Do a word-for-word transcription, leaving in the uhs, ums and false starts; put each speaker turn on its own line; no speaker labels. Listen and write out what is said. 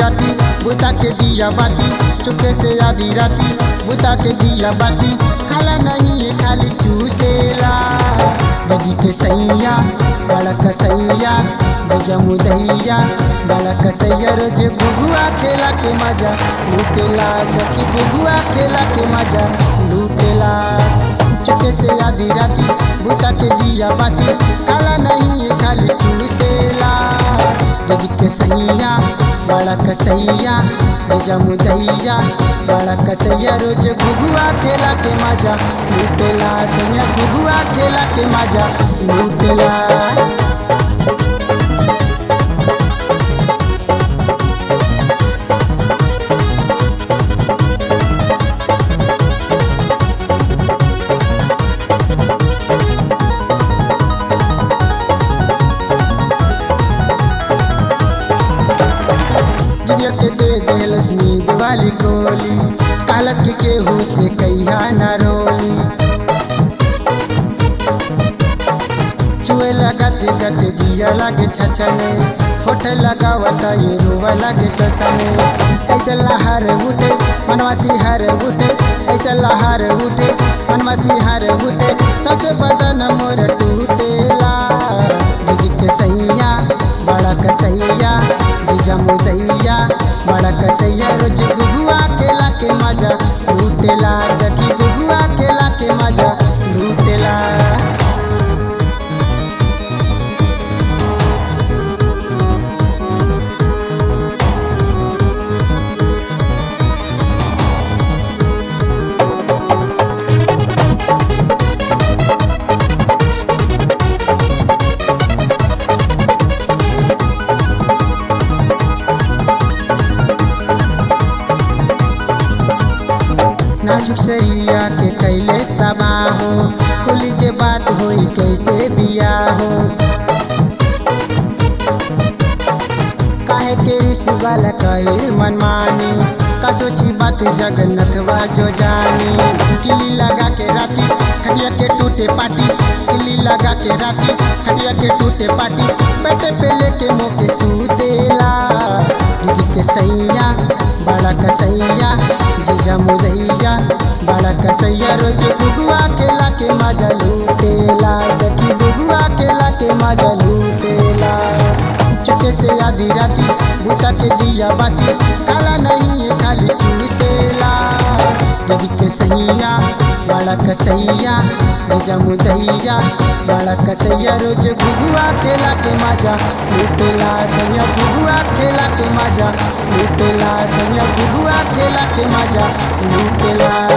राती बुता के दिया बाती, चुपके से आधी राती बुता के दिया बाती, खाला नहीं खाली चूसेला। दीदी के सैया बड़ा कसैया, जीजा मुदैया बड़ा कसैया, रोज गुगुआ खेला के मजा लूटेला, सखी गुगुआ खेला के मजा लूटेला। चुपके से आधी राती बुता के दिया बाती, खाला नहीं खाली चूसेला। दीदी के सैया बड़ा कसैया, जीजा मुदैया बड़ा कसैया, रोज गुगुआ खेला के मजा लूटेला, सैया गुगुआ खेला के मजा लूटेला। के दे देलस नींद वाली गोली, कालस के केहू से कहिया न रोली। चुए लगाते गते जिया लागे छछने, होठ लगावता ये रोवा लागे ससने। ऐसे लहर उठे मनवासी हर उठे, ऐसे लहर उठे मनवासी हर उठे, सच बदन मोर टूटेला। दीदी के सैया बड़ा कसैया, जीजा मुदैया बड़ा कसैया, रोज गुगुआ खेला के मजा लूटेला, सखी गुगुआ खेला के मजा लूटेला। नाजुक सैया के कैलेश तबाहो, खुली जे बात होई कैसे बिया हो। काहे के ऋषि वाला कईल मनमानी, का सोची बात जगन्नाथवा जो जानी। किली लगा के राती खटिया के टूटे पाटी, किली लगा के राती खटिया के टूटे पाटी, पेटे पे लेके मोके सूतेला। दीदी के सैया बड़ा कसैया, जीजा मुदैया बड़ा कसैया, रोज गुगुआ खेला के मजा लूटेला, सखी गुगुआ खेला के मजा लूटेला। चुपके से आधी राती बुता के दिया बाती, काला नहीं खाली चूसेला। दीदी के सैया बड़ा कसैया, जीजा मुदैया बड़ा कसैया, रोज गुगुआ खेला के मजा लूटेला, सैया गुगुआ खेला के मजा लूटेला, सैया गुगुआ खेला के मजा लूटेला।